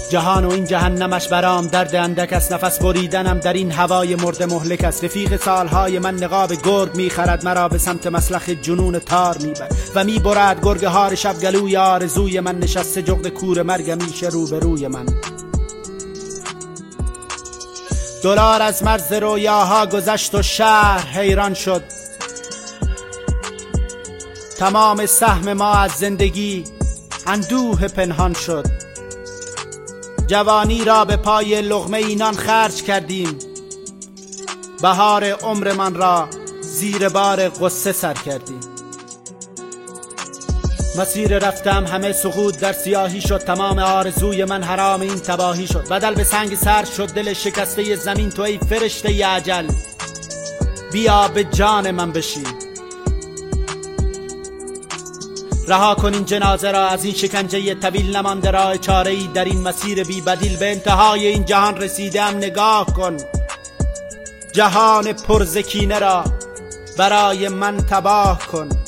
جهان و این جهنمش برام درد اندک است. نفس بریدنم در این هوای مرده مهلک است. رفیق سالهای من نقاب گرگ میخرد، مرا به سمت مسلخ جنون تار میبرد و میبرد گرگ هار شب گلوی آرزوی من. نشسته جغد کور مرگ میشه روبروی من. دلار از مرز رویاها گذشت و شهر حیران شد. تمام سهم ما از زندگی اندوه پنهان شد. جوانی را به پای لقمه اینان خرج کردیم، بهار عمر من را زیر بار غصه سر کردیم. مسیر رفتم همه سقوط در سیاهی شد. تمام آرزوی من حرام این تباهی شد. بدل به سنگ سر شد دل شکسته زمین. تو ای فرشته ی اجل بیا به جان من بشین. رها کن این جنازه را از این شکنجه طویل. نمانده راه چاره ای در این مسیر بی بدیل. به انتهای این جهان رسیدم، نگاه کن جهان پرزکینه را برای من تباه کن.